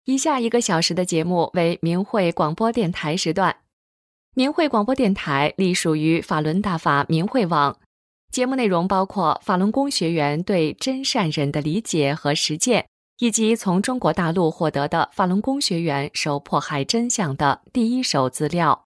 以下1个小时的节目为明慧广播电台时段。明慧广播电台隶属于法轮大法明慧网，节目内容包括法轮功学员对真善忍的理解和实践，以及从中国大陆获得的法轮功学员受迫害真相的第一手资料。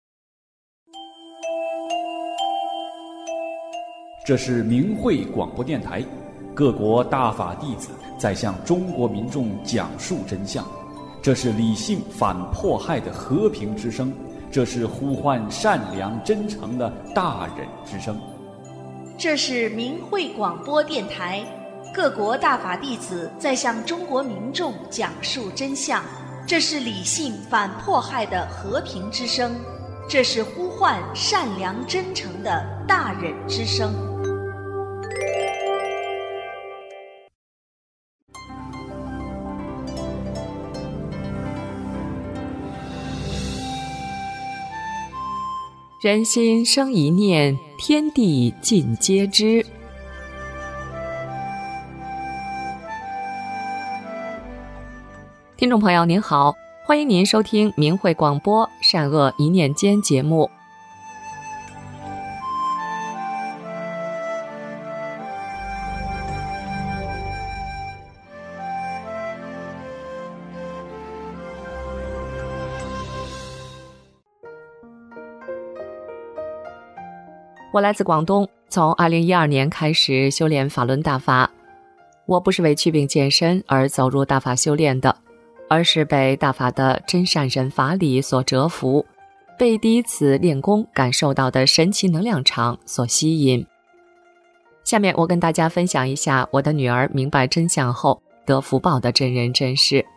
这是明慧广播电台，各国大法弟子在向中国民众讲述真相，这是理性反迫害的和平之声，这是呼唤善良真诚的大忍之声。 这是明慧广播电台，各国大法弟子在向中国民众讲述真相，这是理性反迫害的和平之声，这是呼唤善良真诚的大忍之声。 人心生一念，天地尽皆知。听众朋友您好，欢迎您收听明慧广播善恶一念间节目。我来自广东，从2012年开始修炼法轮大法。我不是为祛病健身而走入大法修炼的，而是被大法的真善忍法理所折服，被第一次练功感受到的神奇能量场所吸引。下面我跟大家分享一下我的女儿明白真相后得福报的真人真事。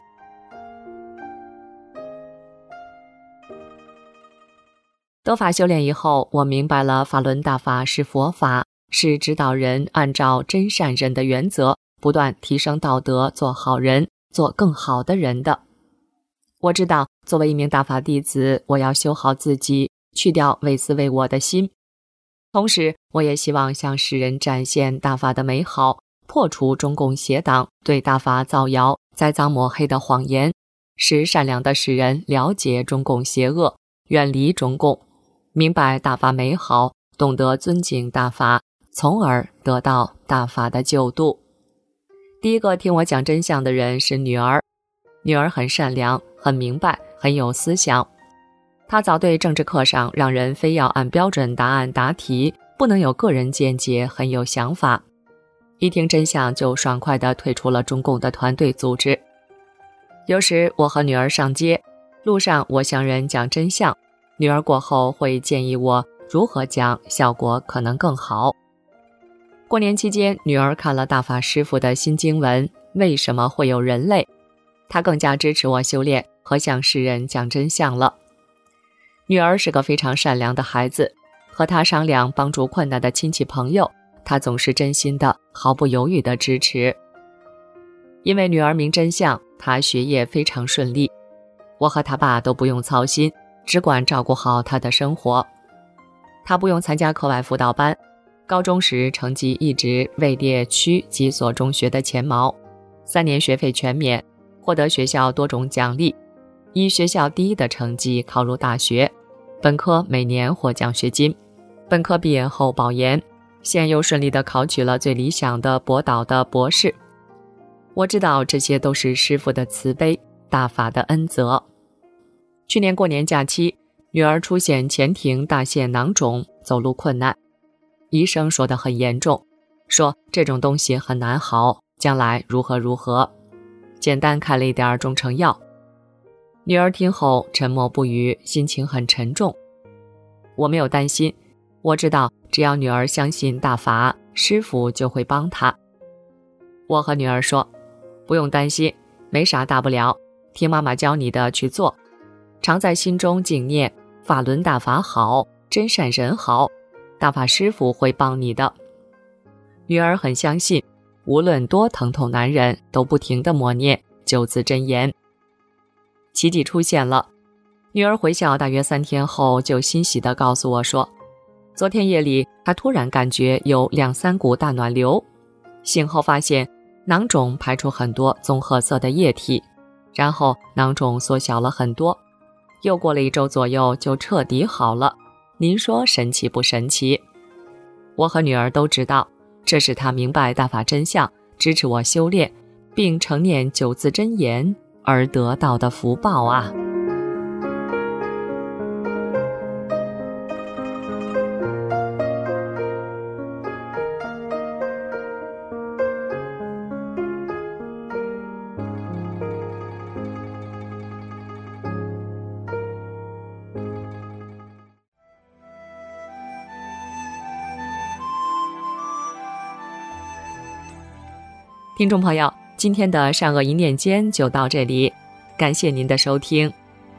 得法修炼以后，我明白了法轮大法是佛法，是指导人按照真善忍的原则不断提升道德，做好人，做更好的人的。我知道作为一名大法弟子，我要修好自己，去掉为私为我的心。同时我也希望向世人展现大法的美好，破除中共邪党对大法造谣栽赃抹黑的谎言，使善良的世人了解中共邪恶，远离中共，明白大法美好，懂得尊敬大法，从而得到大法的救度。第一个听我讲真相的人是女儿。女儿很善良，很明白，很有思想。她早对政治课上让人非要按标准答案答题，不能有个人见解，很有想法。一听真相就爽快地退出了中共的团队组织。有时我和女儿上街，路上我向人讲真相，女儿过后会建议我如何讲，效果可能更好。过年期间，女儿看了大法师父的新经文《为什么会有人类》，她更加支持我修炼和向世人讲真相了。女儿是个非常善良的孩子，和她商量帮助困难的亲戚朋友，她总是真心的、毫不犹豫的支持。因为女儿明真相，她学业非常顺利，我和她爸都不用操心，只管照顾好她的生活。她不用参加课外辅导班，高中时成绩一直位列区几所中学的前茅，3年学费全免，获得学校多种奖励，以学校第一的成绩考入大学，本科每年获奖学金，本科毕业后保研，现又顺利地考取了最理想的博导的博士。我知道这些都是师父的慈悲，大法的恩泽。去年过年假期，女儿出现前庭大腺囊肿，走路困难，医生说得很严重，说这种东西很难好，将来如何如何，简单开了一点中成药。女儿听后沉默不语，心情很沉重。我没有担心，我知道只要女儿相信大法，师父就会帮她。我和女儿说，不用担心，没啥大不了，听妈妈教你的去做，常在心中静念法轮大法好，真善人好，大法师父会帮你的。女儿很相信，无论多疼痛难忍，都不停地默念9字真言。奇迹出现了，女儿回校大约3天后，就欣喜地告诉我说，昨天夜里她突然感觉有2、3股大暖流，醒后发现囊肿排出很多棕褐色的液体， 然后囊肿缩小了很多。又过了1周左右就彻底好了。您说神奇不神奇？我和女儿都知道，这是她明白大法真相，支持我修炼，并承念9字真言而得到的福报啊！听众朋友，今天的善恶一念间就到这里，感谢您的收听。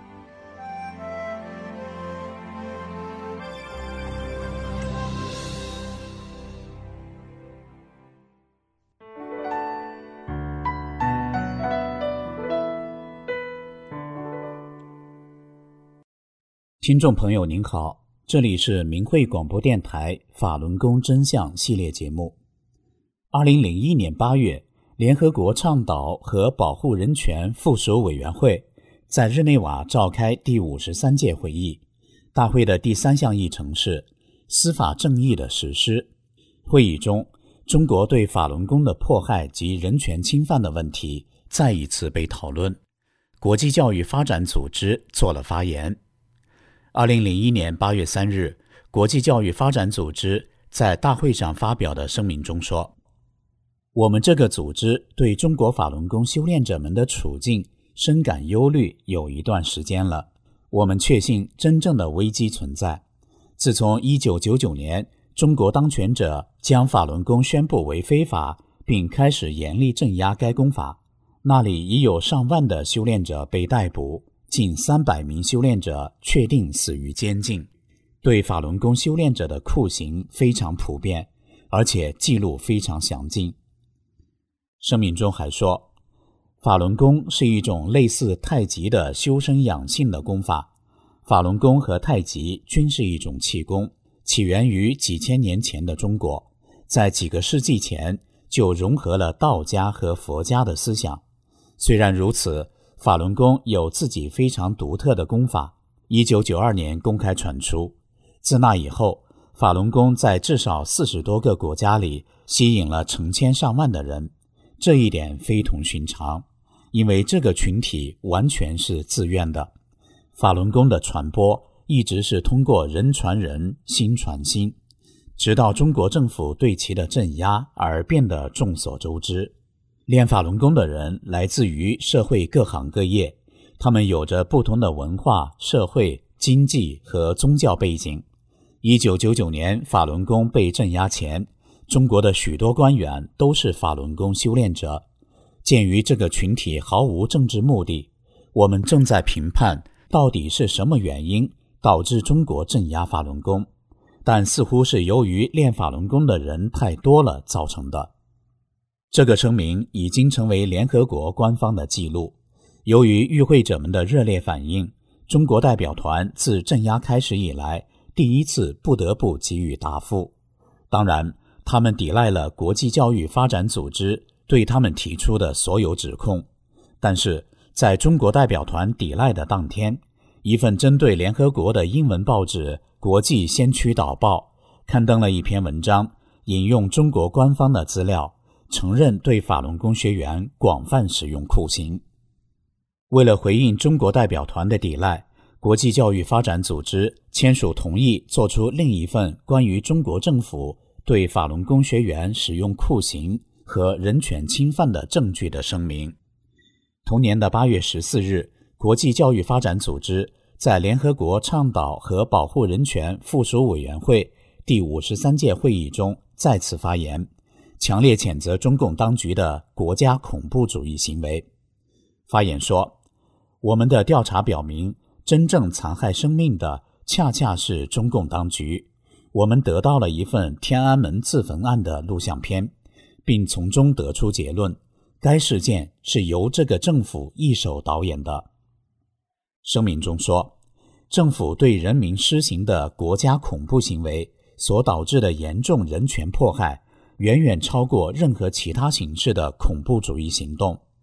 听众朋友您好，这里是明慧广播电台法轮功真相系列节目。2001年8月，联合国倡导和保护人权附属委员会在日内瓦召开第53届会议，大会的第3项议程是司法正义的实施。会议中，中国对法轮功的迫害及人权侵犯的问题再一次被讨论。国际教育发展组织做了发言。2001年8月3日，国际教育发展组织在大会上发表的声明中说，我们这个组织对中国法轮功修炼者们的处境深感忧虑有一段时间了。我们确信真正的危机存在。自从1999年中国当权者将法轮功宣布为非法，并开始严厉镇压该功法，那里已有上万的修炼者被逮捕，近300名修炼者确定死于监禁。对法轮功修炼者的酷刑非常普遍，而且记录非常详尽。声明中还说，法轮功是一种类似太极的修身养性的功法。法轮功和太极均是一种气功，起源于几千年前的中国，在几个世纪前就融合了道家和佛家的思想。虽然如此，法轮功有自己非常独特的功法，1992年公开传出。自那以后，法轮功在至少40多个国家里吸引了成千上万的人。这一点非同寻常，因为这个群体完全是自愿的。法轮功的传播一直是通过人传人，心传心，直到中国政府对其的镇压而变得众所周知。练法轮功的人来自于社会各行各业，他们有着不同的文化、社会、经济和宗教背景。1999年法轮功被镇压前，中国的许多官员都是法轮功修炼者。鉴于这个群体毫无政治目的，我们正在评判到底是什么原因导致中国镇压法轮功，但似乎是由于练法轮功的人太多了造成的。这个声明已经成为联合国官方的记录。由于与会者们的热烈反应，中国代表团自镇压开始以来第一次不得不给予答复。当然，他们抵赖了国际教育发展组织对他们提出的所有指控。但是在中国代表团抵赖的当天，一份针对联合国的英文报纸《国际先驱导报》刊登了一篇文章，引用中国官方的资料，承认对法轮功学员广泛使用酷刑。为了回应中国代表团的抵赖，国际教育发展组织签署同意做出另一份关于中国政府对法轮功学员使用酷刑和人权侵犯的证据的声明。同年的8月14日，国际教育发展组织在联合国倡导和保护人权附属委员会第53届会议中再次发言，强烈谴责中共当局的国家恐怖主义行为。发言说，我们的调查表明，真正残害生命的恰恰是中共当局。我们得到了一份天安门自焚案的录像片，并从中得出结论，该事件是由这个政府一手导演的。声明中说，政府对人民施行的国家恐怖行为所导致的严重人权迫害，远远超过任何其他形式的恐怖主义行动。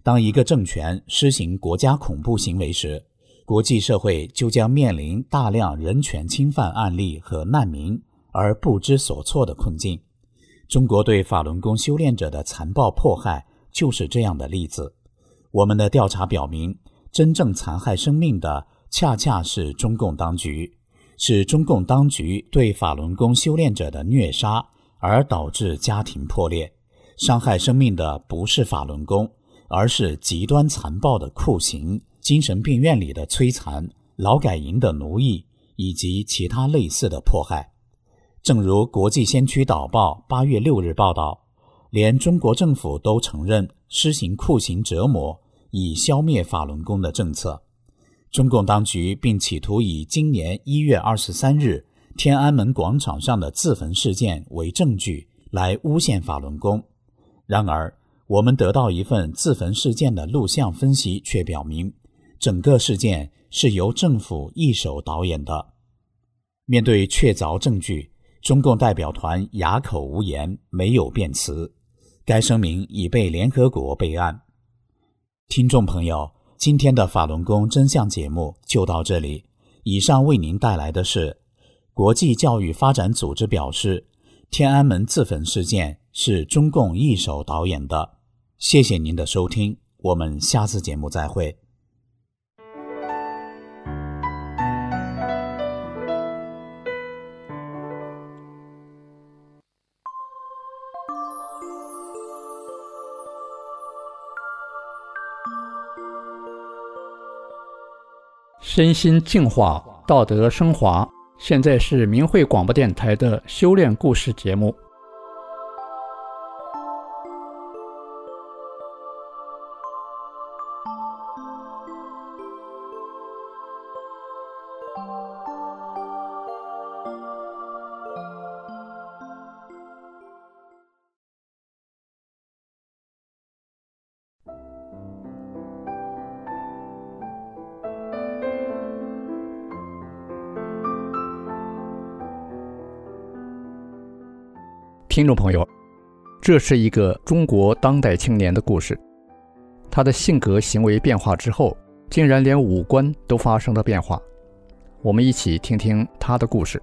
当一个政权施行国家恐怖行为时，国际社会就将面临大量人权侵犯案例和难民而不知所措的困境。中国对法轮功修炼者的残暴迫害就是这样的例子。我们的调查表明，真正残害生命的恰恰是中共当局，是中共当局对法轮功修炼者的虐杀而导致家庭破裂。伤害生命的不是法轮功，而是极端残暴的酷刑、精神病院里的摧残、劳改营的奴役以及其他类似的迫害。正如国际先驱导报8月6日报道，连中国政府都承认施行酷刑折磨以消灭法轮功的政策。中共当局并企图以今年1月23日天安门广场上的自焚事件为证据来诬陷法轮功。然而，我们得到一份自焚事件的录像分析却表明，整个事件是由政府一手导演的。面对确凿证据，中共代表团哑口无言，没有辩词。该声明已被联合国备案。听众朋友，今天的法轮功真相节目就到这里。以上为您带来的是国际教育发展组织表示，天安门自焚事件是中共一手导演的。谢谢您的收听，我们下次节目再会。 身心净化，道德升华。现在是明慧广播电台的修炼故事节目。听众朋友，这是一个中国当代青年的故事。他的性格行为变化之后，竟然连五官都发生了变化。我们一起听听他的故事。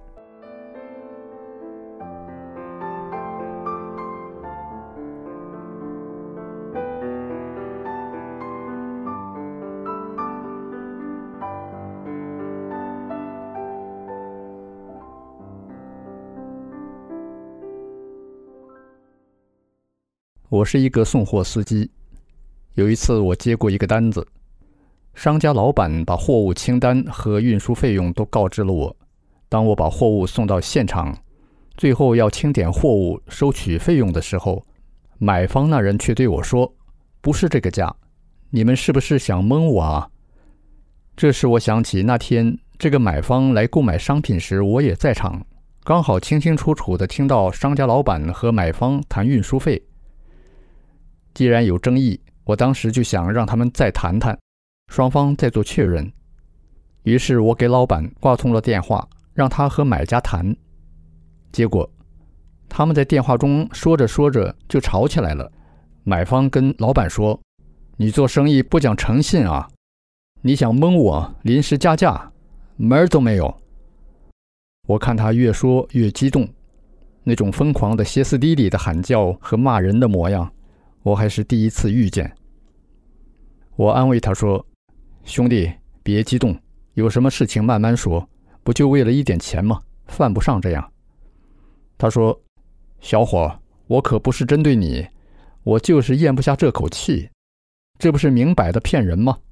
我是一个送货司机。有一次我接过一个单子，商家老板把货物清单和运输费用都告知了我。当我把货物送到现场，最后要清点货物收取费用的时候，买方那人却对我说，不是这个价，你们是不是想蒙我啊？这时我想起那天这个买方来购买商品时我也在场，刚好清清楚楚地听到商家老板和买方谈运输费。既然有争议，我当时就想让他们再谈谈，双方再做确认。于是我给老板挂通了电话，让他和买家谈。结果他们在电话中说着说着就吵起来了。买方跟老板说，你做生意不讲诚信啊，你想蒙我临时加价，门儿都没有。我看他越说越激动，那种疯狂的歇斯底里的喊叫和骂人的模样，我还是第一次遇见。我安慰他说，兄弟别激动，有什么事情慢慢说，不就为了一点钱吗？犯不上这样。他说，小伙，我可不是针对你，我就是咽不下这口气，这不是明摆的骗人吗？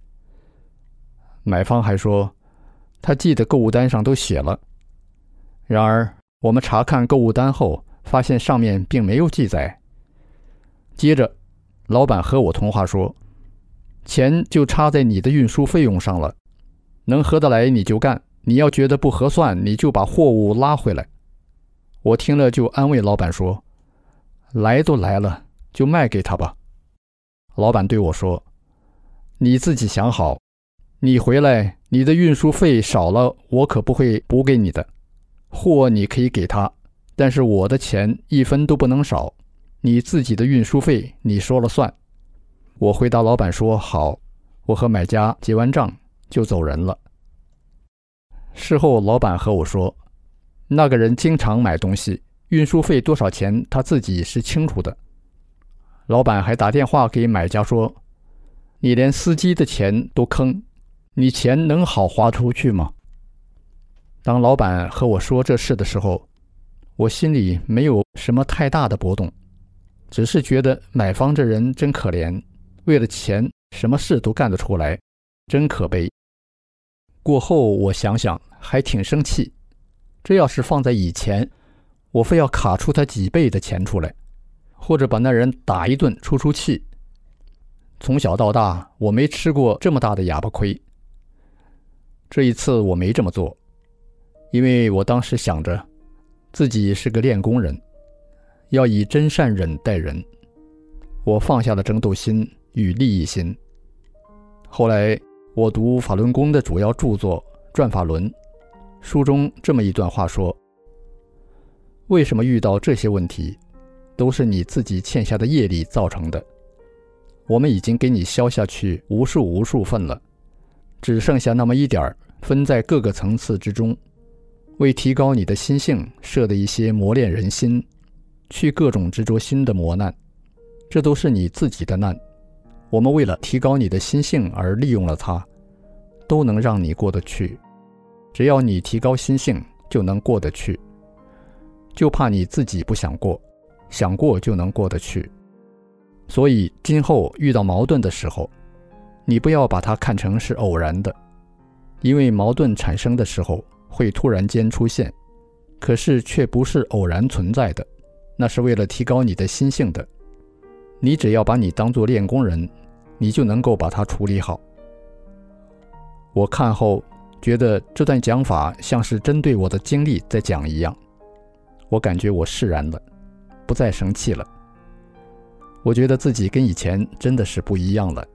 买方还说，他记得购物单上都写了。然而我们查看购物单后，发现上面并没有记载。接着老板和我通话说，钱就差在你的运输费用上了，能合得来你就干，你要觉得不合算，你就把货物拉回来。我听了就安慰老板说，来都来了，就卖给他吧。老板对我说，你自己想好，你回来你的运输费少了，我可不会补给你的。货你可以给他，但是我的钱1分都不能少，你自己的运输费你说了算。 我回答老板说好，我和买家结完账就走人了。事后老板和我说，那个人经常买东西，运输费多少钱他自己是清楚的。老板还打电话给买家说，你连司机的钱都坑，你钱能好花出去吗？当老板和我说这事的时候，我心里没有什么太大的波动，只是觉得买方这人真可怜，为了钱什么事都干得出来，真可悲。过后我想想还挺生气，这要是放在以前，我非要卡出他几倍的钱出来，或者把那人打一顿出气。从小到大我没吃过这么大的哑巴亏。这一次我没这么做，因为我当时想着自己是个练功人，要以真善忍待人。我放下了争斗心与利益心。后来我读法轮功的主要著作《转法轮》，书中这么一段话说，为什么遇到这些问题，都是你自己欠下的业力造成的。我们已经给你消下去无数份了，只剩下那么一点分在各个层次之中，为提高你的心性设的一些磨练人心，去各种执着心的磨难，这都是你自己的难。我们为了提高你的心性而利用了它，都能让你过得去。只要你提高心性就能过得去，就怕你自己不想过，想过就能过得去。所以今后遇到矛盾的时候，你不要把它看成是偶然的，因为矛盾产生的时候会突然间出现，可是却不是偶然存在的，那是为了提高你的心性的。你只要把你当作练功人，你就能够把它处理好。我看后觉得这段讲法像是针对我的经历在讲一样，我感觉我释然了，不再生气了。我觉得自己跟以前真的是不一样了。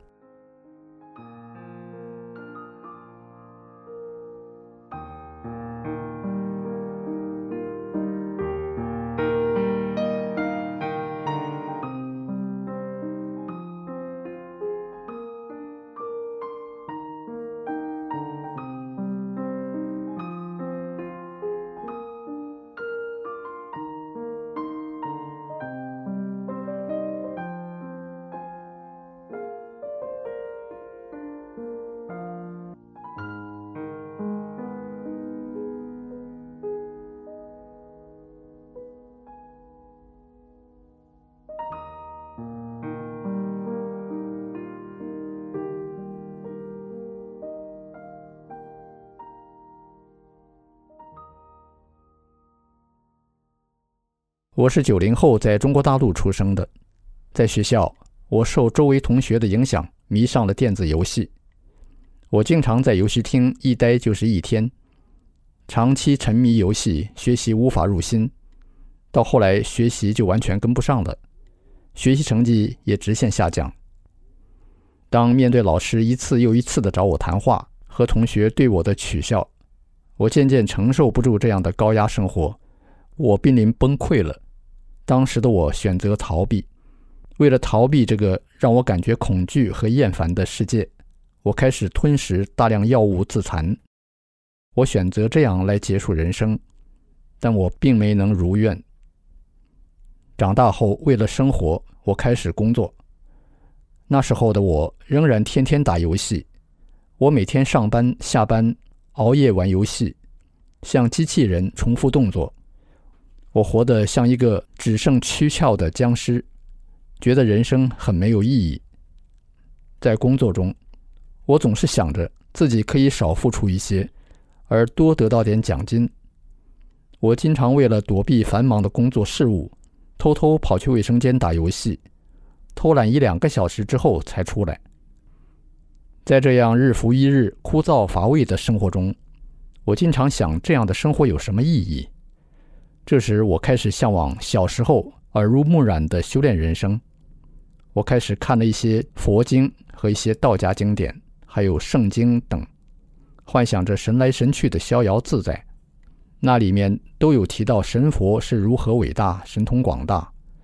我是90后在中国大陆出生的，在学校，我受周围同学的影响，迷上了电子游戏。我经常在游戏厅一待就是一天，长期沉迷游戏，学习无法入心，到后来学习就完全跟不上了，学习成绩也直线下降。当面对老师一次又一次的找我谈话，和同学对我的取笑，我渐渐承受不住这样的高压生活，我濒临崩溃了。当时的我选择逃避，为了逃避这个让我感觉恐惧和厌烦的世界，我开始吞食大量药物自残。我选择这样来结束人生，但我并没能如愿。长大后，为了生活，我开始工作。那时候的我仍然天天打游戏，我每天上班下班熬夜玩游戏，像机器人重复动作。我活得像一个只剩躯壳的僵尸，觉得人生很没有意义。在工作中，我总是想着自己可以少付出一些，而多得到点奖金。我经常为了躲避繁忙的工作事务，偷偷跑去卫生间打游戏，偷懒1-2个小时之后才出来。在这样日复一日枯燥乏味的生活中，我经常想，这样的生活有什么意义？这时我开始向往小时候耳濡目染的修炼人生。我开始看了一些佛经和一些道家经典，还有圣经等，幻想着神来神去的逍遥自在。那里面都有提到神佛是如何伟大，神通广大。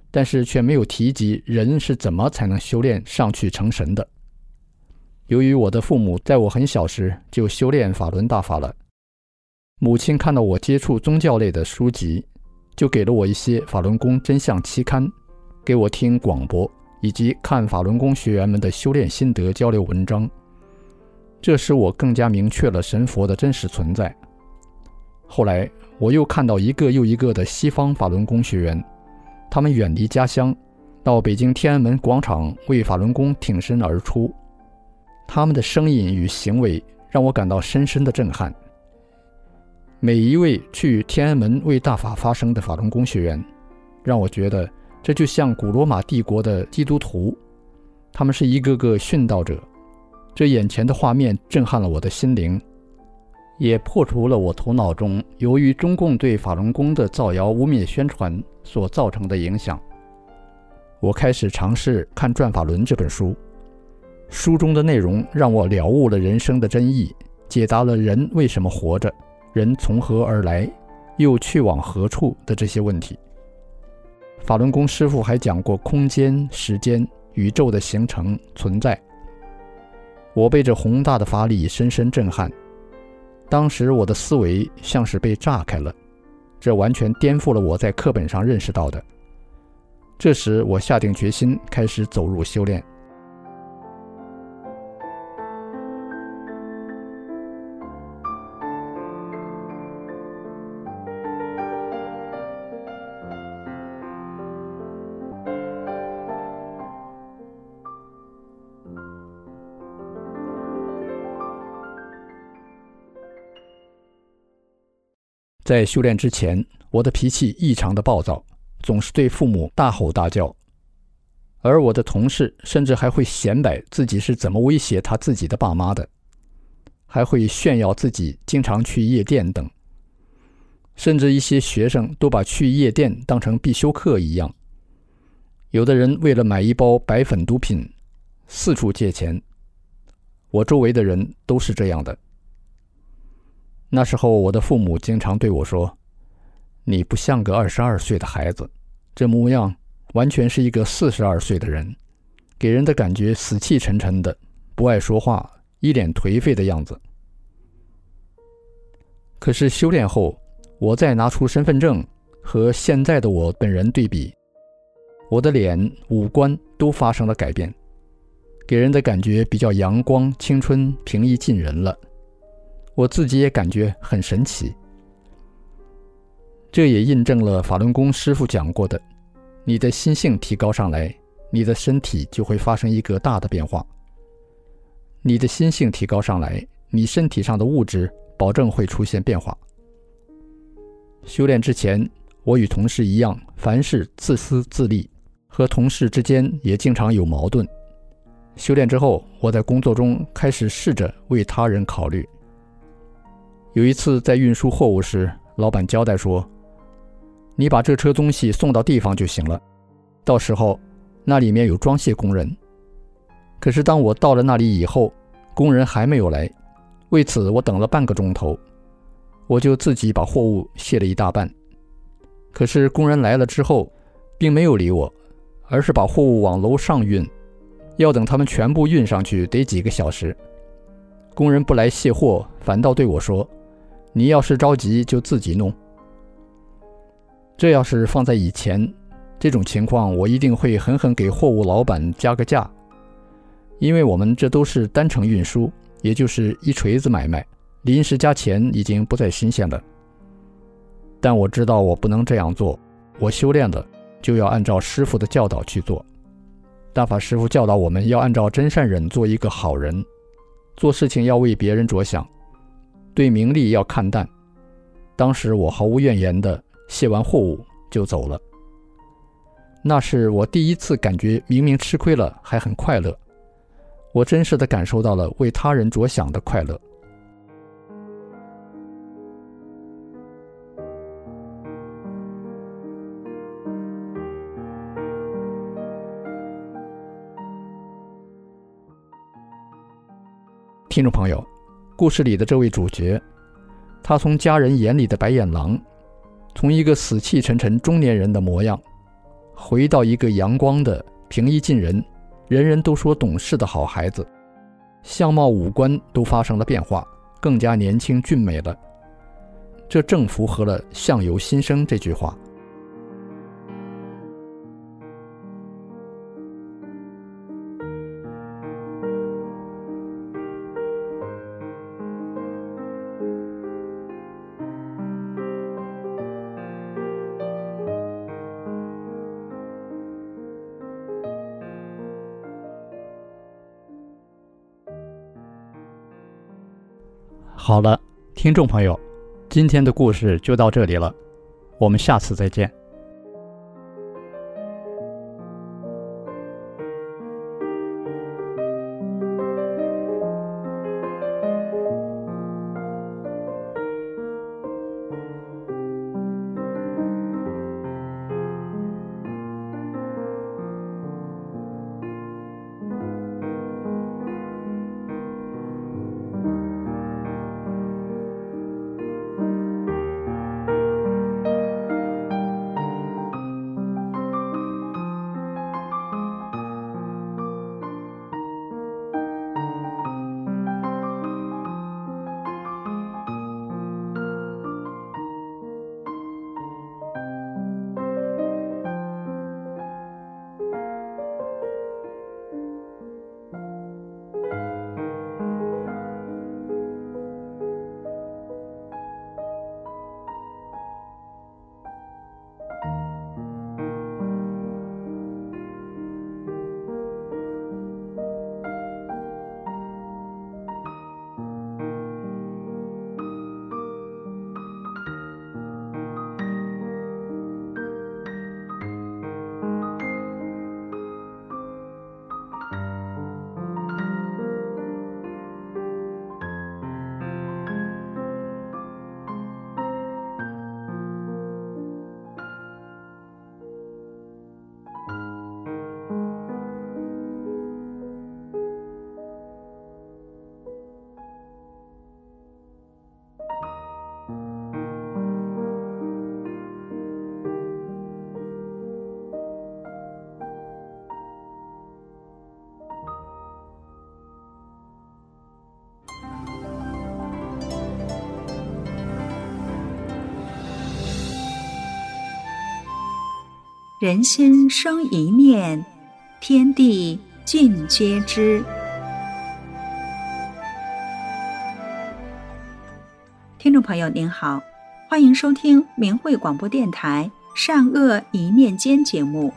但是却没有提及人是怎么才能修炼上去成神的。由于我的父母在我很小时就修炼法轮大法了，母亲看到我接触宗教类的书籍，就给了我一些法轮功真相期刊，给我听广播，以及看法轮功学员们的修炼心得交流文章。这使我更加明确了神佛的真实存在。后来我又看到一个又一个的西方法轮功学员，他们远离家乡，到北京天安门广场为法轮功挺身而出。他们的声音与行为让我感到深深的震撼。每一位去天安门为大法发声的法轮功学员，让我觉得这就像古罗马帝国的基督徒，他们是一个个殉道者。这眼前的画面震撼了我的心灵，也破除了我头脑中由于中共对法轮功的造谣污蔑宣传所造成的影响。我开始尝试看《转法轮》这本书，书中的内容让我了悟了人生的真意，解答了人为什么活着，人从何而来，又去往何处的这些问题。法轮功师父还讲过空间、时间、宇宙的形成、存在。我被这宏大的法理深深震撼，当时我的思维像是被炸开了，这完全颠覆了我在课本上认识到的。这时我下定决心开始走入修炼。在修炼之前，我的脾气异常的暴躁，总是对父母大吼大叫，而我的同事甚至还会显摆自己是怎么威胁他自己的爸妈的，还会炫耀自己经常去夜店等，甚至一些学生都把去夜店当成必修课一样。有的人为了买一包白粉毒品四处借钱，我周围的人都是这样的。那时候我的父母经常对我说，你不像个22岁的孩子，这模样完全是一个42岁的人，给人的感觉死气沉沉的，不爱说话，一脸颓废的样子。可是修炼后，我再拿出身份证和现在的我本人对比，我的脸、五官都发生了改变，给人的感觉比较阳光、青春、平易近人了。我自己也感觉很神奇。这也印证了法轮功师父讲过的，你的心性提高上来，你的身体就会发生一个大的变化。你的心性提高上来，你身体上的物质保证会出现变化。修炼之前，我与同事一样，凡事自私自利，和同事之间也经常有矛盾。修炼之后，我在工作中开始试着为他人考虑。有一次在运输货物时，老板交代说，你把这车东西送到地方就行了，到时候那里面有装卸工人。可是当我到了那里以后，工人还没有来，为此我等了半个钟头，我就自己把货物卸了一大半。可是工人来了之后并没有理我，而是把货物往楼上运，要等他们全部运上去得几个小时。工人不来卸货，反倒对我说，你要是着急就自己弄。这要是放在以前，这种情况我一定会狠狠给货物老板加个价，因为我们这都是单程运输，也就是一锤子买卖，临时加钱已经不再新鲜了。但我知道我不能这样做，我修炼了就要按照师父的教导去做。大法师父教导我们要按照真善忍做一个好人，做事情要为别人着想，对名利要看淡。当时我毫无怨言的卸完货物就走了。那是我第一次感觉明明吃亏了还很快乐，我真实的感受到了为他人着想的快乐。听众朋友，故事里的这位主角，他从家人眼里的白眼狼，从一个死气沉沉中年人的模样， 回到一个阳光的、平易近人、人人都说懂事的好孩子，相貌五官都发生了变化，更加年轻俊美了。这正符合了相由心生这句话。好了，听众朋友，今天的故事就到这里了，我们下次再见。 人心生一念，天地尽皆知。听众朋友您好，欢迎收听明慧广播电台善恶一念间节目。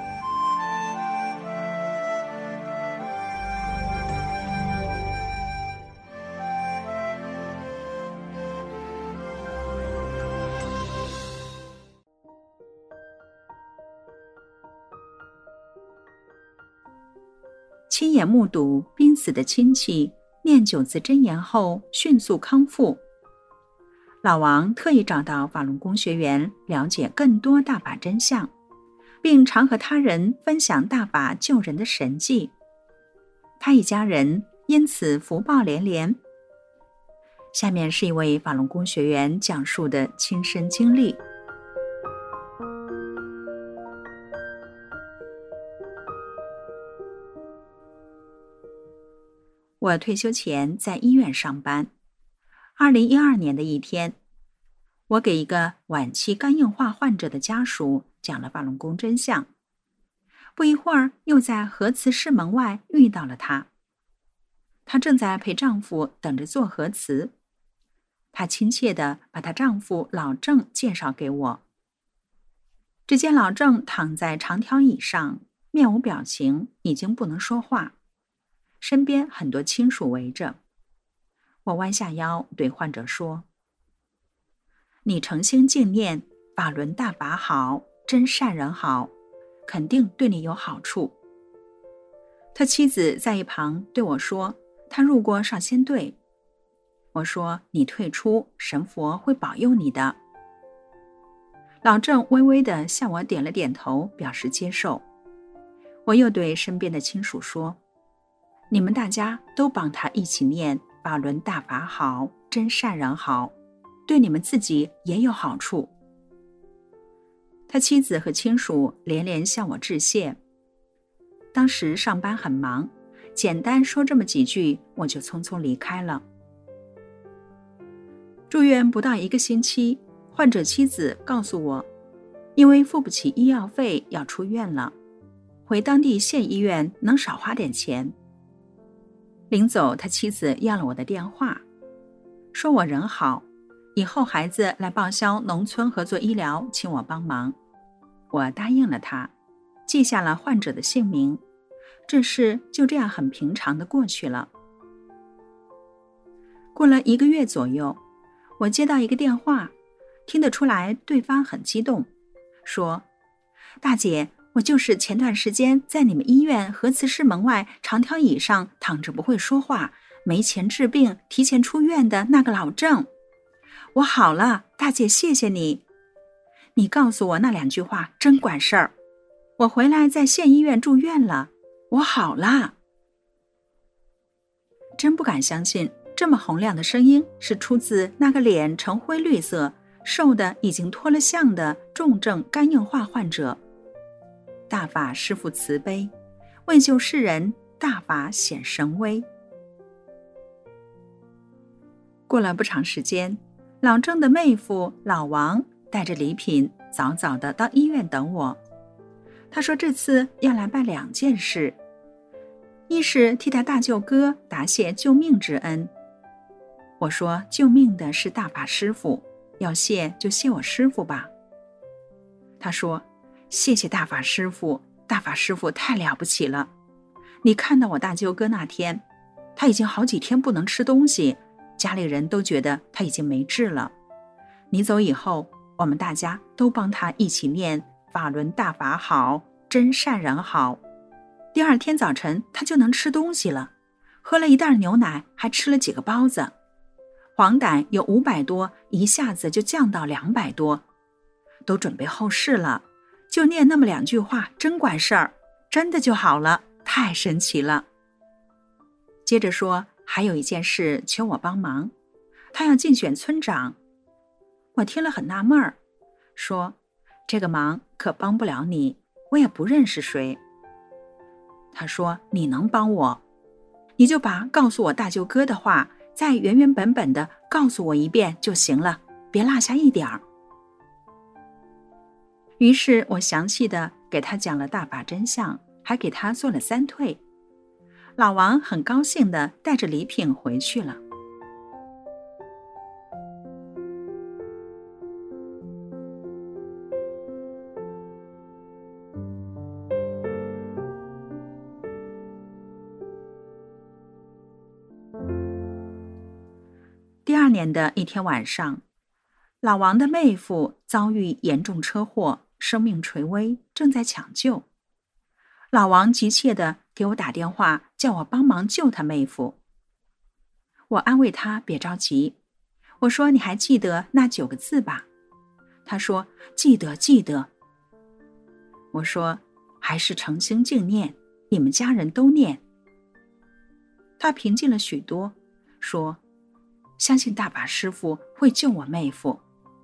亲眼目睹濒死的亲戚念九字真言后迅速康复，老王特意找到法轮功学员了解更多大法真相，并常和他人分享大法救人的神迹。他一家人因此福报连连。下面是一位法轮功学员讲述的亲身经历。我退休前在医院上班。2012年的一天，我给一个晚期肝硬化患者的家属讲了法轮功真相。不一会儿，又在核磁室门外遇到了她。她正在陪丈夫等着做核磁。她亲切地把她丈夫老郑介绍给我。只见老郑躺在长条椅上，面无表情，已经不能说话。身边很多亲属围着。我弯下腰对患者说：“你诚心敬念，法轮大法好，真善人好，肯定对你有好处。”他妻子在一旁对我说：“他入过少先队。”我说：“你退出，神佛会保佑你的。”老郑微微地向我点了点头，表示接受。我又对身边的亲属说：“你们大家都帮他一起念法轮大法好，真善人好，对你们自己也有好处。” 他妻子和亲属连连向我致谢。当时上班很忙，简单说这么几句，我就匆匆离开了。住院不到1个星期，患者妻子告诉我，因为付不起医药费要出院了，回当地县医院能少花点钱。临走，他妻子要了我的电话，说我人好，以后孩子来报销农村合作医疗，请我帮忙。我答应了他，记下了患者的姓名，这事就这样很平常地过去了。过了1个月左右，我接到一个电话，听得出来对方很激动，说：大姐，我就是前段时间在你们医院核磁室门外长条椅上躺着不会说话，没钱治病提前出院的那个老郑。我好了，大姐谢谢你。你告诉我那2句话真管事儿，我回来在县医院住院了，我好了。真不敢相信，这么洪亮的声音是出自那个脸呈灰绿色、瘦的已经脱了相的重症肝硬化患者。大法师父慈悲，为救世人，大法显神威。过了不长时间，老郑的妹夫老王带着礼品早早的到医院等我。他说这次要来办2件事，一是替他大舅哥答谢救命之恩。我说救命的是大法师父，要谢就谢我师父吧。他说谢谢大法师父，大法师父太了不起了。你看到我大舅哥那天，他已经好几天不能吃东西，家里人都觉得他已经没治了。你走以后，我们大家都帮他一起念法轮大法好，真善人好。第2天早晨他就能吃东西了，喝了1袋牛奶，还吃了几个包子。黄疸有500多，一下子就降到200多，都准备后事了，就念那么2句话，真管事儿，真的就好了，太神奇了。接着说还有一件事求我帮忙，他要竞选村长。我听了很纳闷儿，说这个忙可帮不了你，我也不认识谁。他说你能帮我，你就把告诉我大舅哥的话再原原本本的告诉我一遍就行了，别落下一点儿。于是我详细的给他讲了大法真相，还给他做了3退。老王很高兴的带着礼品回去了。第2年的一天晚上，老王的妹夫遭遇严重车祸，生命垂危，正在抢救。老王急切地给我打电话，叫我帮忙救他妹夫。我安慰他别着急，我说你还记得那9个字吧？他说记得记得。我说还是诚心敬念，你们家人都念。他平静了许多，说相信大法师父会救我妹夫。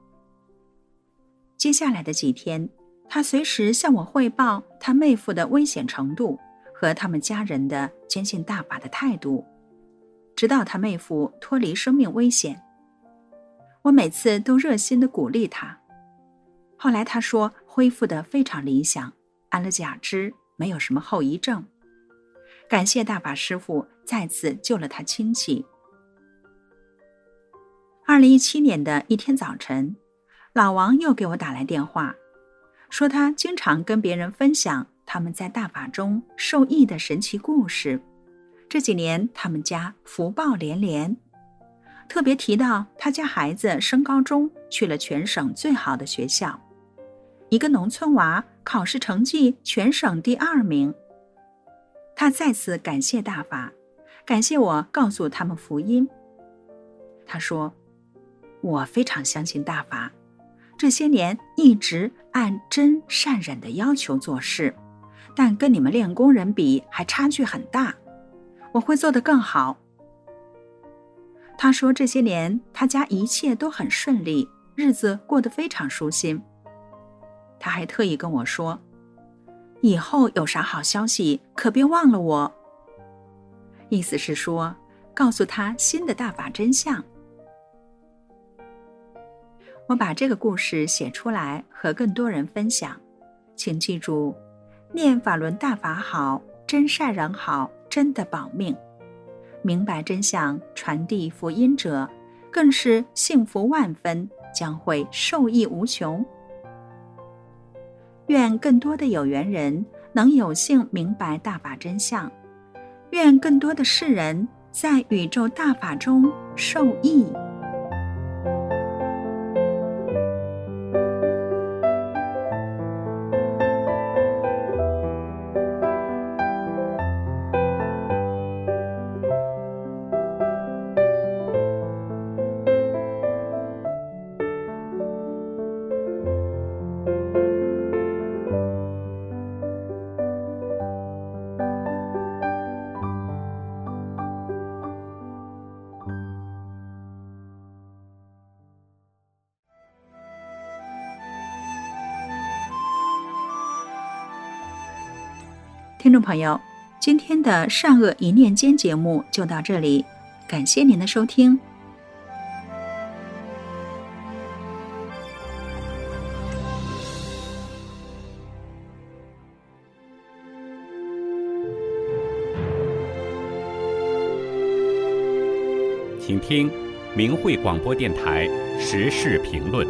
接下来的几天，他随时向我汇报他妹夫的危险程度和他们家人的坚信大法的态度，直到他妹夫脱离生命危险。我每次都热心地鼓励他。后来他说恢复得非常理想，安了假肢，没有什么后遗症。感谢大法师父再次救了他亲戚。2017年的一天早晨，老王又给我打来电话，说他经常跟别人分享他们在大法中受益的神奇故事。这几年他们家福报连连，特别提到他家孩子升高中去了全省最好的学校，一个农村娃考试成绩全省第2名。他再次感谢大法，感谢我告诉他们福音。他说我非常相信大法，这些年一直按真善忍的要求做事，但跟你们练功人比还差距很大，我会做得更好。他说这些年他家一切都很顺利，日子过得非常舒心。 他还特意跟我说，以后有啥好消息可别忘了我。意思是说，告诉他新的大法真相。我把这个故事写出来和更多人分享，请记住，念法轮大法好，真善人好，真的保命。明白真相，传递福音者，更是幸福万分，将会受益无穷。愿更多的有缘人能有幸明白大法真相，愿更多的世人在宇宙大法中受益。听众朋友，今天的善恶一念间节目就到这里，感谢您的收听。 请听明慧广播电台时事评论。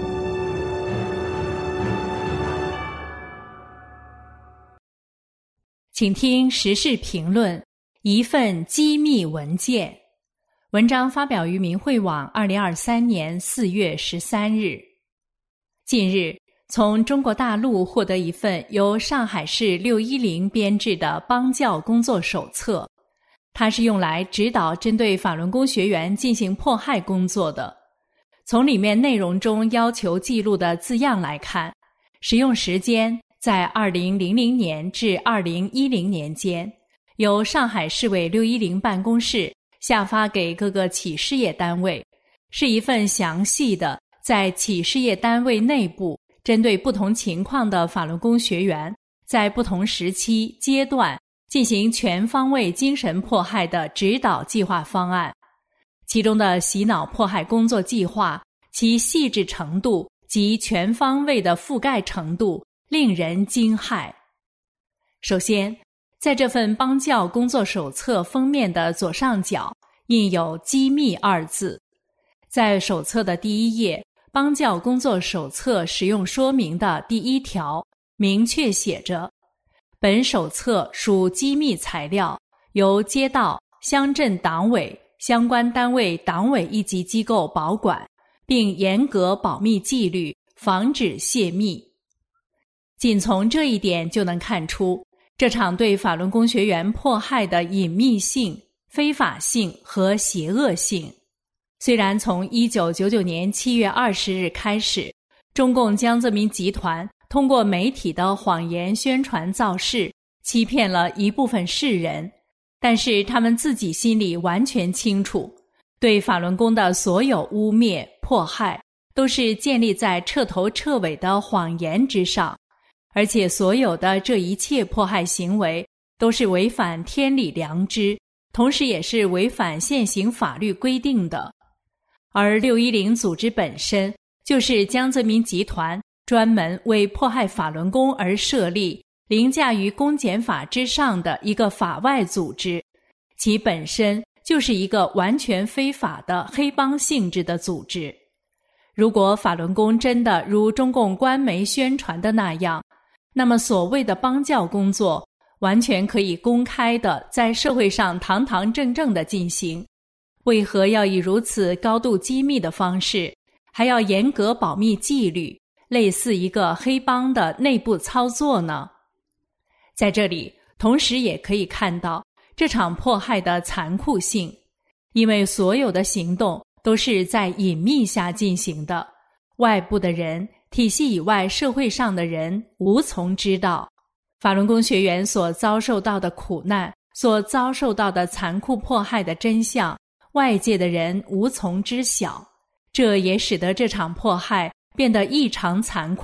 请听时事评论，一份机密文件。文章发表于明慧网2023年4月13日。近日，从中国大陆获得一份由上海市610编制的邦教工作手册，它是用来指导针对法轮功学员进行迫害工作的。从里面内容中要求记录的字样来看，使用时间在2000年至2010年间，由上海市委610办公室下发给各个企事业单位，是一份详细的在企事业单位内部针对不同情况的法轮功学员在不同时期阶段进行全方位精神迫害的指导计划方案。其中的洗脑迫害工作计划，其细致程度及全方位的覆盖程度令人惊骇。首先，在这份邦教工作手册封面的左上角印有机密2字。在手册的第1页，邦教工作手册使用说明的第1条明确写着，本手册属机密材料，由街道、乡镇党委、相关单位党委一级机构保管，并严格保密纪律，防止泄密。仅从这一点就能看出，这场对法轮功学员迫害的隐秘性、非法性和邪恶性。虽然从1999年7月20日开始，中共江泽民集团通过媒体的谎言宣传造势，欺骗了一部分世人，但是他们自己心里完全清楚，对法轮功的所有污蔑、迫害，都是建立在彻头彻尾的谎言之上。而且所有的这一切迫害行为都是违反天理良知，同时也是违反现行法律规定的。而610组织本身就是江泽民集团专门为迫害法轮功而设立，凌驾于公检法之上的一个法外组织，其本身就是一个完全非法的黑帮性质的组织。如果法轮功真的如中共官媒宣传的那样，那么所谓的邦教工作完全可以公开地在社会上堂堂正正地进行，为何要以如此高度机密的方式，还要严格保密纪律，类似一个黑帮的内部操作呢？在这里同时也可以看到这场迫害的残酷性，因为所有的行动都是在隐秘下进行的，外部的人、体系以外社会上的人无从知道。法轮功学员所遭受到的苦难，所遭受到的残酷迫害的真相，外界的人无从知晓，这也使得这场迫害变得异常残酷，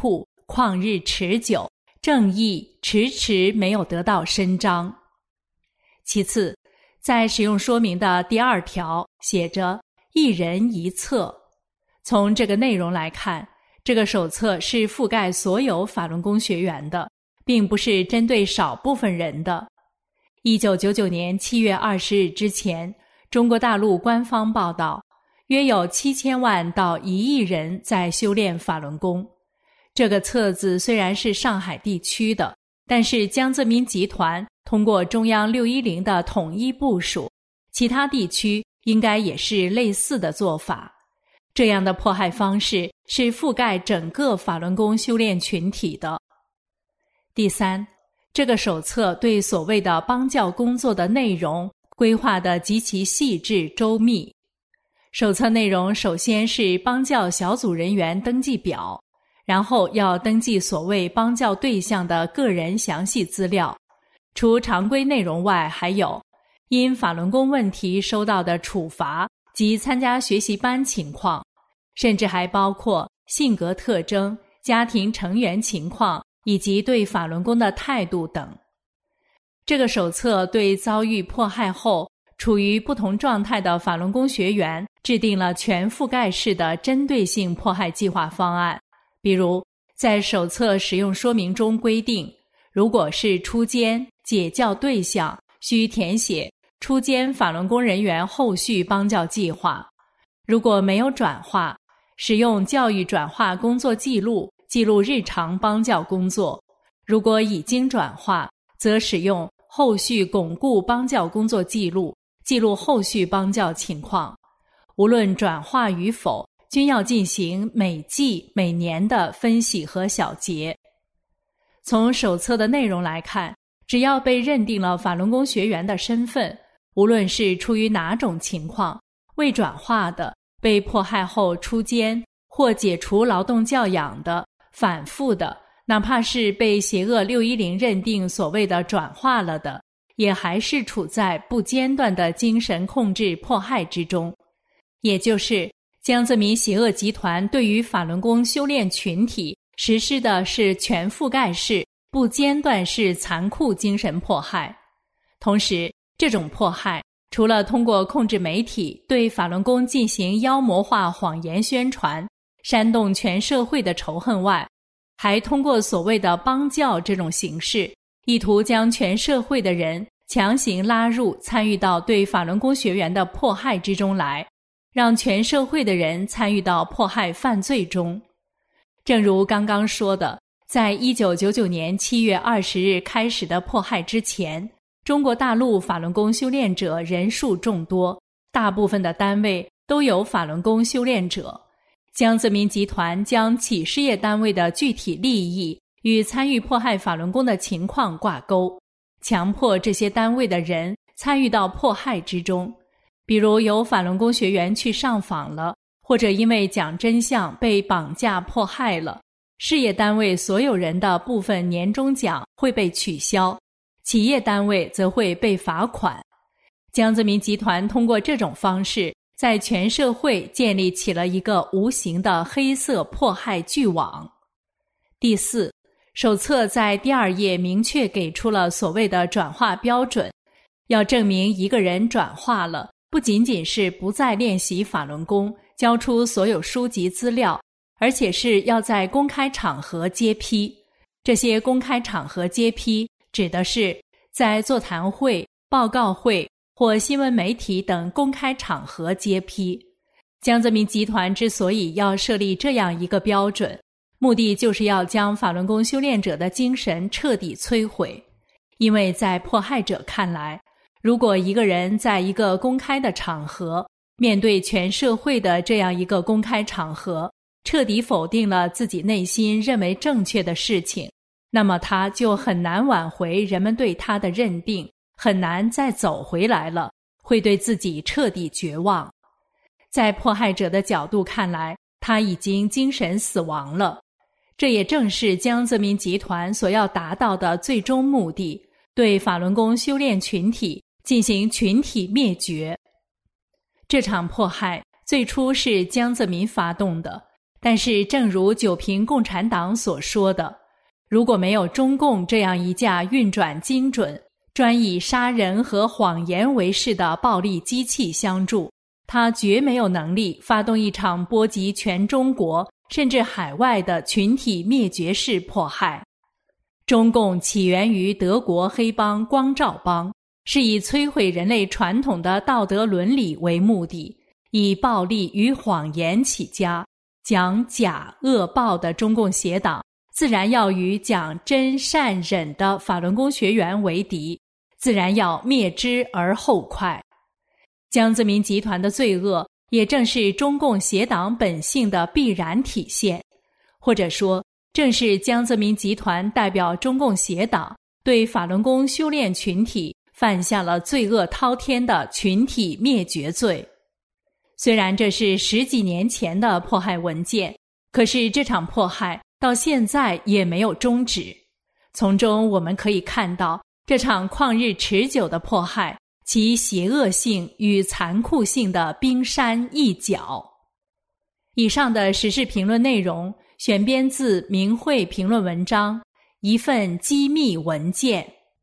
旷日持久，正义迟迟没有得到伸张。其次，在使用说明的第2条写着一人一册。从这个内容来看，这个手册是覆盖所有法轮功学员的，并不是针对少部分人的。1999年7月20日之前，中国大陆官方报道，约有7000万到1亿人在修炼法轮功。这个册子虽然是上海地区的，但是江泽民集团通过中央610的统一部署，其他地区应该也是类似的做法。这样的迫害方式是覆盖整个法轮功修炼群体的。第三，这个手册对所谓的帮教工作的内容规划得极其细致周密。手册内容首先是帮教小组人员登记表，然后要登记所谓帮教对象的个人详细资料。除常规内容外，还有因法轮功问题收到的处罚及参加学习班情况，甚至还包括性格特征、家庭成员情况以及对法轮功的态度等。这个手册对遭遇迫害后处于不同状态的法轮功学员制定了全覆盖式的针对性迫害计划方案。比如在手册使用说明中规定，如果是出监解教对象，需填写出监法轮功人员后续帮教计划。如果没有转化，使用教育转化工作记录记录日常帮教工作。如果已经转化，则使用后续巩固帮教工作记录记录后续帮教情况。无论转化与否，均要进行每季每年的分析和小结。从手册的内容来看，只要被认定了法轮功学员的身份，无论是出于哪种情况，未转化的、被迫害后出监或解除劳动教养的、反复的，哪怕是被邪恶610认定所谓的转化了的，也还是处在不间断的精神控制迫害之中。也就是江泽民邪恶集团对于法轮功修炼群体实施的是全覆盖式、不间断式残酷精神迫害。同时，这种迫害除了通过控制媒体对法轮功进行妖魔化谎言宣传，煽动全社会的仇恨外，还通过所谓的帮教这种形式，意图将全社会的人强行拉入参与到对法轮功学员的迫害之中来，让全社会的人参与到迫害犯罪中。正如刚刚说的，在1999年7月20日开始的迫害之前，中国大陆法轮功修炼者人数众多，大部分的单位都有法轮功修炼者。江泽民集团将企事业单位的具体利益与参与迫害法轮功的情况挂钩，强迫这些单位的人参与到迫害之中。比如有法轮功学员去上访了，或者因为讲真相被绑架迫害了，事业单位所有人的部分年终奖会被取消，企业单位则会被罚款。江泽民集团通过这种方式，在全社会建立起了一个无形的黑色迫害巨网。第四，手册在第2页明确给出了所谓的转化标准，要证明一个人转化了，不仅仅是不再练习法轮功，交出所有书籍资料，而且是要在公开场合揭批。这些公开场合揭批指的是在座谈会、报告会或新闻媒体等公开场合揭批。江泽民集团之所以要设立这样一个标准，目的就是要将法轮功修炼者的精神彻底摧毁。因为在迫害者看来，如果一个人在一个公开的场合，面对全社会的这样一个公开场合，彻底否定了自己内心认为正确的事情，那么他就很难挽回人们对他的认定，很难再走回来了，会对自己彻底绝望。在迫害者的角度看来，他已经精神死亡了。这也正是江泽民集团所要达到的最终目的，对法轮功修炼群体进行群体灭绝。这场迫害最初是江泽民发动的， 但是正如九评共产党所说的，如果没有中共这样一架运转精准、专以杀人和谎言为事的暴力机器相助，它绝没有能力发动一场波及全中国甚至海外的群体灭绝式迫害。中共起源于德国黑帮光照帮，是以摧毁人类传统的道德伦理为目的，以暴力与谎言起家，讲假恶暴的中共邪党自然要与讲真善忍的法轮功学员为敌，自然要灭之而后快。江泽民集团的罪恶也正是中共邪党本性的必然体现，或者说正是江泽民集团代表中共邪党对法轮功修炼群体犯下了罪恶滔天的群体灭绝罪。虽然这是10几年前的迫害文件，可是这场迫害到现在也没有终止。从中我们可以看到，这场旷日持久的迫害其邪恶性与残酷性的冰山一角。以上的时事评论内容选编自明慧评论文章《一份机密文件》。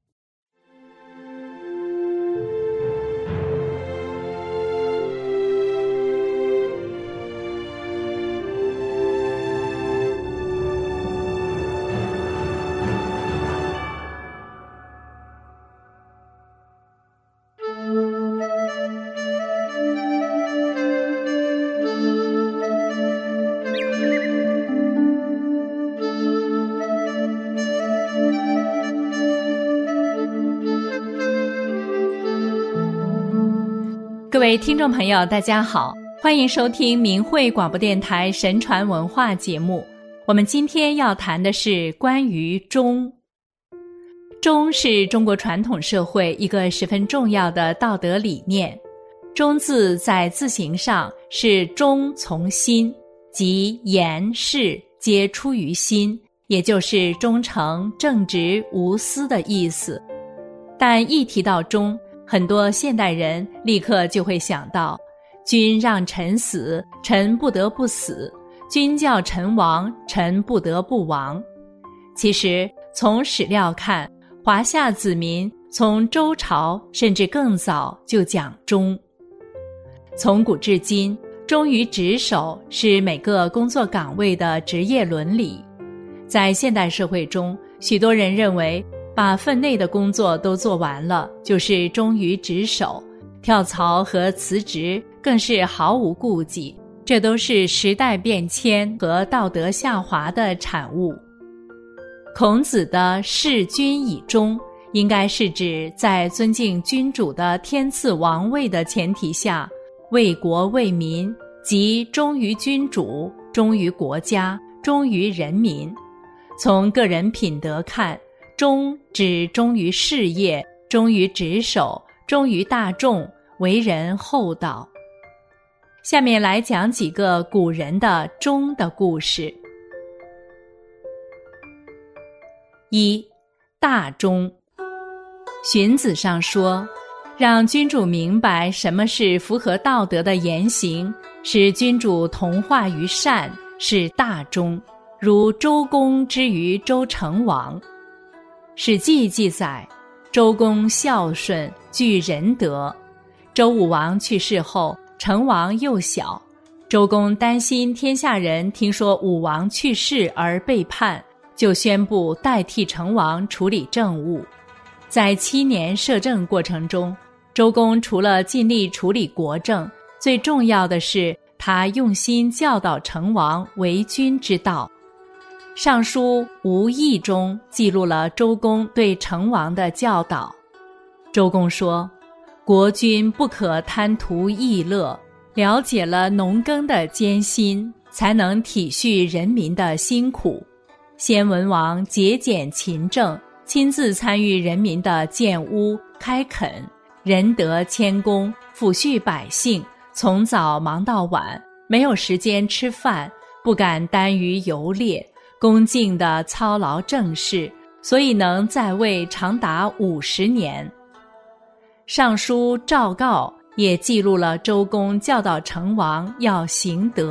各位听众朋友大家好，欢迎收听明慧广播电台神传文化节目。我们今天要谈的是关于忠。忠是中国传统社会一个十分重要的道德理念。忠字在字形上是忠从心，即言事皆出于心，也就是忠诚正直无私的意思。但一提到忠，很多现代人立刻就会想到，君让臣死，臣不得不死；君叫臣亡，臣不得不亡。其实从史料看，华夏子民从周朝甚至更早就讲忠。从古至今，忠于职守是每个工作岗位的职业伦理。在现代社会中，许多人认为把分内的工作都做完了就是忠于职守，跳槽和辞职更是毫无顾忌，这都是时代变迁和道德下滑的产物。孔子的事君以忠，应该是指在尊敬君主的天赐王位的前提下，为国为民，即忠于君主，忠于国家，忠于人民。从个人品德看，忠指忠于事业，忠于职守，忠于大众，为人厚道。下面来讲几个古人的忠的故事。一、大忠。荀子上说，让君主明白什么是符合道德的言行，使君主同化于善，是大忠，如周公之于周成王。史记记载，周公孝顺，具仁德。周武王去世后，成王幼小，周公担心天下人听说武王去世而背叛，就宣布代替成王处理政务。在7年摄政过程中，周公除了尽力处理国政，最重要的是他用心教导成王为君之道。尚书吴益中记录了周公对成王的教导。周公说，国君不可贪图逸乐，了解了农耕的艰辛，才能体恤人民的辛苦。先文王节俭勤政，亲自参与人民的建屋开垦，仁德谦恭，抚恤百姓，从早忙到晚，没有时间吃饭，不敢耽于游猎，恭敬地操劳政事，所以能在位长达50年。尚书赵告也记录了周公教导成王要行德，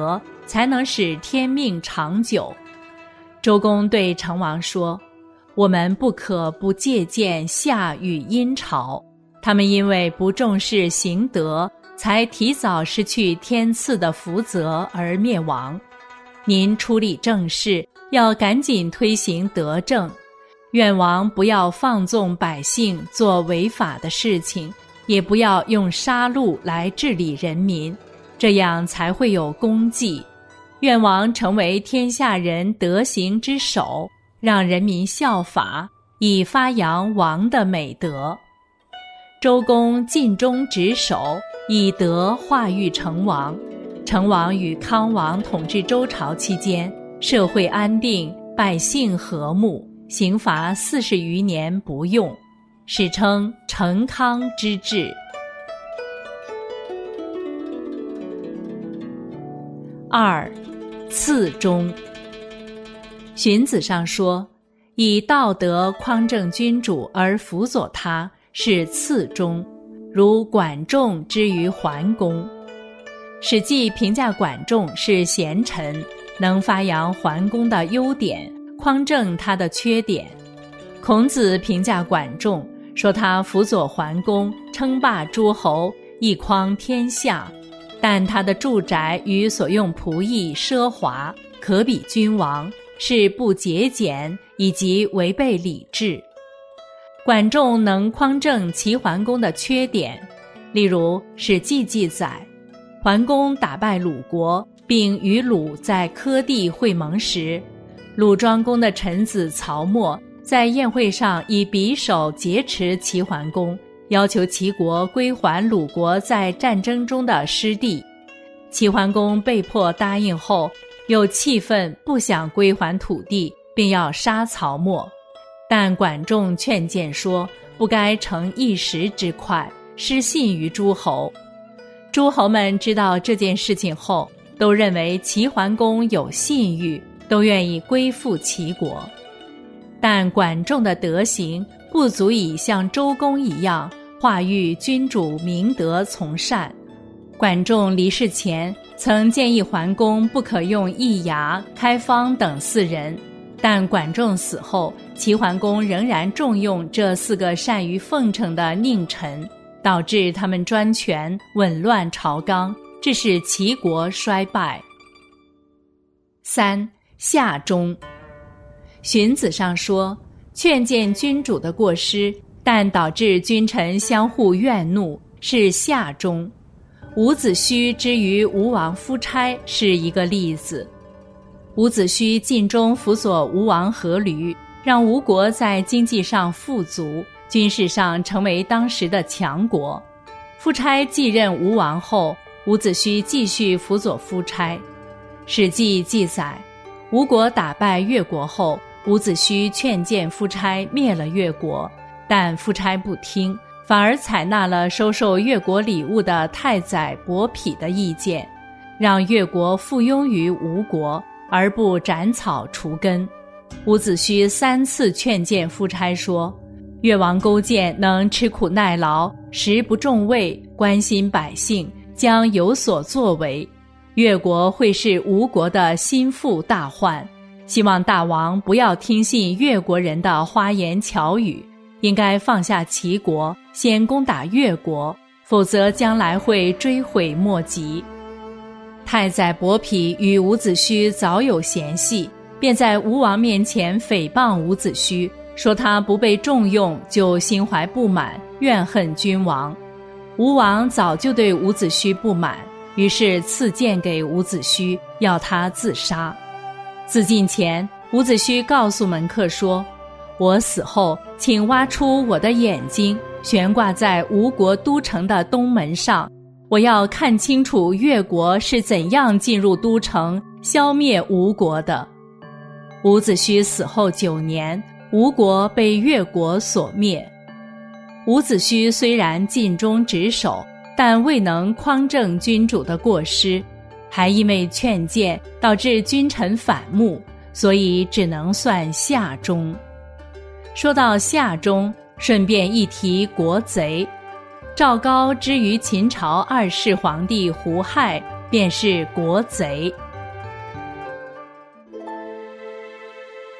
才能使天命长久。周公对成王说，我们不可不借鉴夏与殷朝，他们因为不重视行德，才提早失去天赐的福泽而灭亡。您处理政事，要赶紧推行德政，愿王不要放纵百姓做违法的事情，也不要用杀戮来治理人民，这样才会有功绩。愿王成为天下人德行之首，让人民效法，以发扬王的美德。周公尽忠职守，以德化育成王。成王与康王统治周朝期间，社会安定，百姓和睦，刑罚40余年不用，史称成康之治。2. 次忠。荀子上说，以道德匡正君主而辅佐他，是次忠，如管仲之于桓公。史记评价管仲是贤臣，能发扬桓公的优点，匡正他的缺点。孔子评价管仲，说他辅佐桓公，称霸诸侯，一匡天下，但他的住宅与所用仆役奢华，可比君王，是不节俭以及违背礼制。管仲能匡正齐桓公的缺点，例如《史记》记载，桓公打败鲁国，并与鲁在柯地会盟时，鲁庄公的臣子曹沫在宴会上以匕首劫持齐桓公，要求齐国归还鲁国在战争中的失地。齐桓公被迫答应后，又气愤，不想归还土地，并要杀曹沫。但管仲劝谏说，不该逞一时之快，失信于诸侯。诸侯们知道这件事情后，都认为齐桓公有信誉，都愿意归附齐国。但管仲的德行不足以像周公一样化育君主明德从善。管仲离世前曾建议桓公不可用易牙、开方等4人，但管仲死后，齐桓公仍然重用这4个善于奉承的佞臣，导致他们专权，紊乱朝纲，致使齐国衰败。3. 下忠。荀子上说，劝谏君主的过失，但导致君臣相互怨怒，是下忠。伍子胥之于吴王夫差是一个例子。伍子胥尽忠辅佐吴王阖闾，让吴国在经济上富足，军事上成为当时的强国。夫差继任吴王后，伍子胥继续辅佐夫差。史记记载，吴国打败越国后，伍子胥劝谏夫差灭了越国，但夫差不听，反而采纳了收受越国礼物的太宰伯嚭的意见，让越国附庸于吴国，而不斩草除根。伍子胥3次劝谏夫差说，越王勾践能吃苦耐劳，食不重味，关心百姓，将有所作为，越国会是吴国的心腹大患，希望大王不要听信越国人的花言巧语，应该放下齐国，先攻打越国，否则将来会追悔莫及。太宰伯嚭与伍子胥早有嫌隙，便在吴王面前诽谤伍子胥，说他不被重用，就心怀不满，怨恨君王。吴王早就对伍子胥不满，于是赐剑给伍子胥，要他自杀。自尽前，伍子胥告诉门客说，我死后，请挖出我的眼睛，悬挂在吴国都城的东门上，我要看清楚越国是怎样进入都城，消灭吴国的。伍子胥死后9年，吴国被越国所灭。伍子胥虽然尽忠职守，但未能匡正君主的过失，还因为劝谏导致君臣反目，所以只能算下忠。说到下忠，顺便一提国贼。赵高之于秦朝2世皇帝胡亥，便是国贼。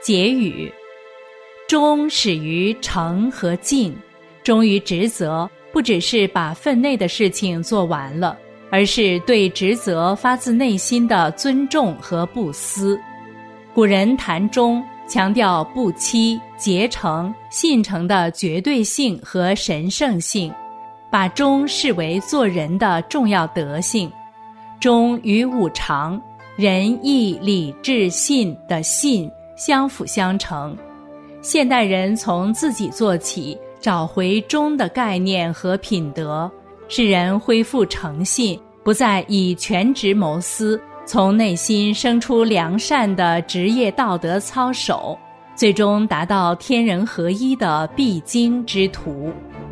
结语：忠始于诚和敬，忠于职责，不只是把分内的事情做完了，而是对职责发自内心的尊重和不私。古人谈忠，强调不欺、竭诚、信诚的绝对性和神圣性，把忠视为做人的重要德性。忠与五常、仁义礼智信的信相辅相成。现代人从自己做起，找回忠的概念和品德，使人恢复诚信，不再以权职谋私，从内心生出良善的职业道德操守，最终达到天人合一的必经之途。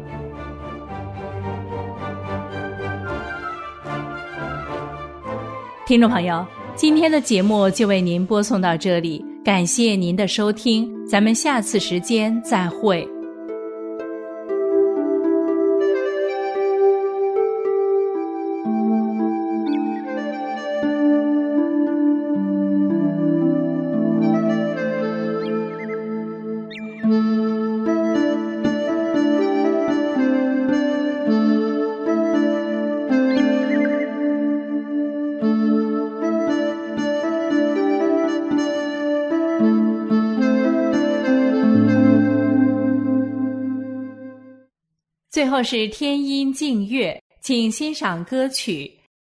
听众朋友，今天的节目就为您播送到这里，感谢您的收听，咱们下次时间再会。最后是天音静乐，请欣赏歌曲。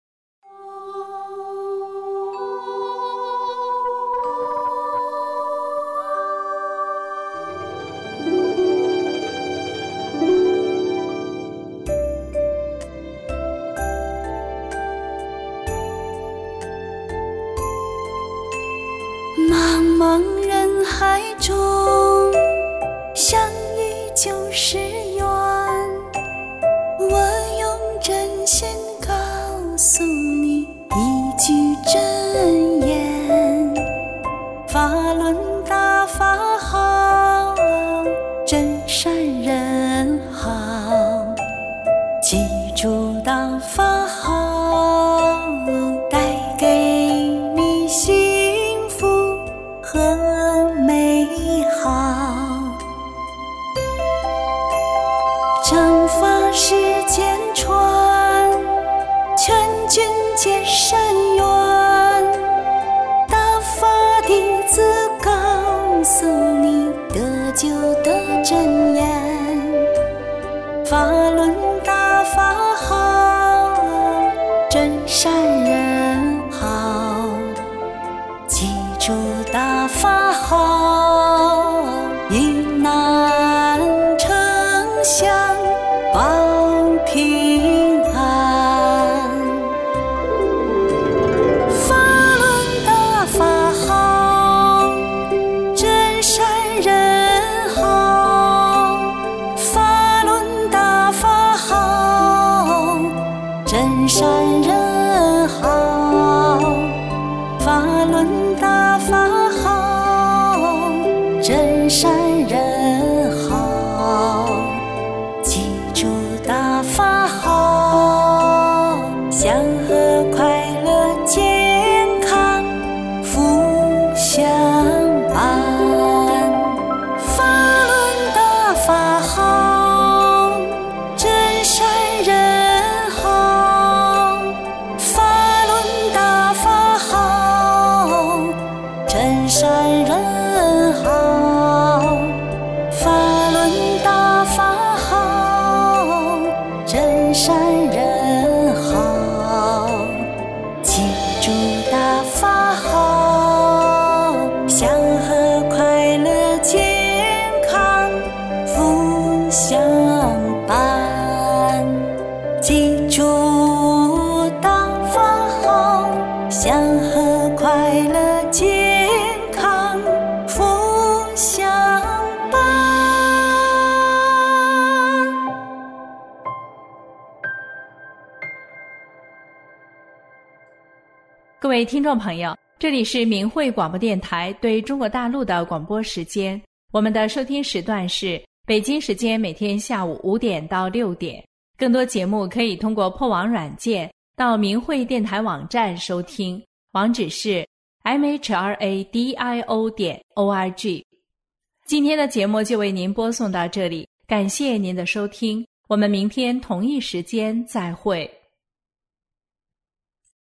茫茫人海中，相遇就是缘，我用真心告诉你一句真言：法轮大法好，真善人好，记住大法好，带给你幸福和美好。正法世间传，全军皆善缘，大法弟子告诉你得救的真言：法轮大法好，真善人好，记住大法好，遇难成祥保平安。法轮大法好，真善人好，法轮大法好，真善人好，法轮大法好，真善人好，记住大法好，祥和快乐健康福相伴。法轮大法好，真善人好，法轮大法好，真善人好，法轮大法好，真善人好，记住大法好，祥和快乐健康福相伴。记住大法好，祥和快乐健康福相伴。 各位听众朋友，这里是明慧广播电台对中国大陆的广播时间，我们的收听时段是北京时间每天下午5点到6点。更多节目可以通过破网软件到明慧电台网站收听，网址是 mhradio.org。今天的节目就为您播送到这里，感谢您的收听，我们明天同一时间再会。